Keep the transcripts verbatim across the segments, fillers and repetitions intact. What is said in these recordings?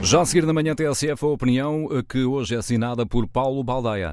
Já a seguir na manhã T S F a opinião que hoje é assinada por Paulo Baldaia.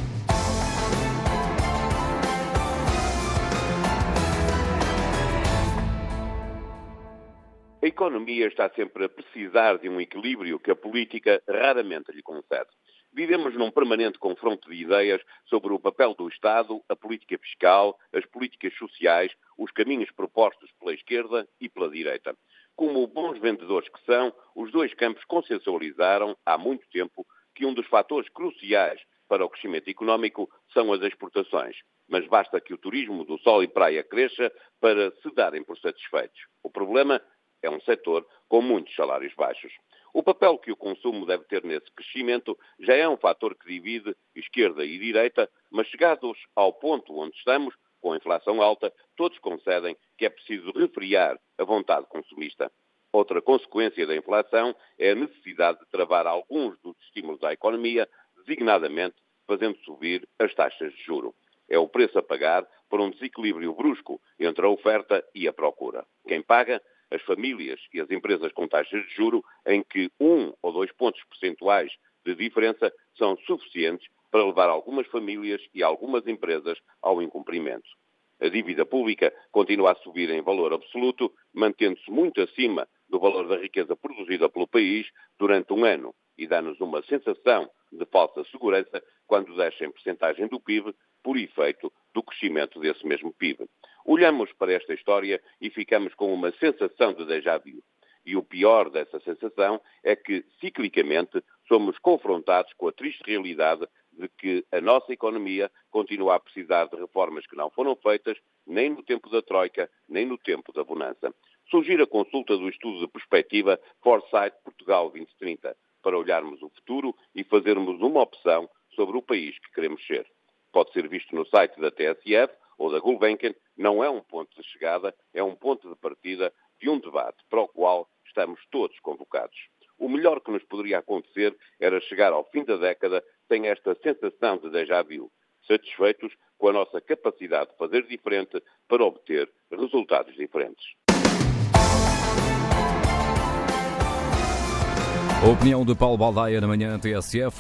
A economia está sempre a precisar de um equilíbrio que a política raramente lhe concede. Vivemos num permanente confronto de ideias sobre o papel do Estado, a política fiscal, as políticas sociais, os caminhos propostos pela esquerda e pela direita. Como bons vendedores que são, os dois campos consensualizaram há muito tempo que um dos fatores cruciais para o crescimento económico são as exportações. Mas basta que o turismo do sol e praia cresça para se darem por satisfeitos. O problema é um setor com muitos salários baixos. O papel que o consumo deve ter nesse crescimento já é um fator que divide esquerda e direita, mas chegados ao ponto onde estamos, com a inflação alta, todos concedem que é preciso refriar a vontade consumista. Outra consequência da inflação é a necessidade de travar alguns dos estímulos à economia, designadamente fazendo subir as taxas de juro. É o preço a pagar por um desequilíbrio brusco entre a oferta e a procura. Quem paga? As famílias e as empresas com taxas de juro em que um ou dois pontos percentuais de diferença são suficientes para levar algumas famílias e algumas empresas ao incumprimento. A dívida pública continua a subir em valor absoluto, mantendo-se muito acima do valor da riqueza produzida pelo país durante um ano e dá-nos uma sensação de falsa segurança quando desce em percentagem do P I B por efeito do crescimento desse mesmo P I B. Olhamos para esta história e ficamos com uma sensação de déjà vu. E o pior dessa sensação é que, ciclicamente, somos confrontados com a triste realidade de que a nossa economia continua a precisar de reformas que não foram feitas nem no tempo da Troika, nem no tempo da bonança. Surgir a consulta do estudo de perspectiva Foresight Portugal vinte trinta, para olharmos o futuro e fazermos uma opção sobre o país que queremos ser. Pode ser visto no site da T S F ou da Gulbenkian, não é um ponto de chegada, é um ponto de partida de um debate para o qual estamos todos convocados. O melhor que nos poderia acontecer era chegar ao fim da década sem esta sensação de déjà vu, satisfeitos com a nossa capacidade de fazer diferente para obter resultados diferentes. A opinião de Paulo Baldaia na manhã T S F.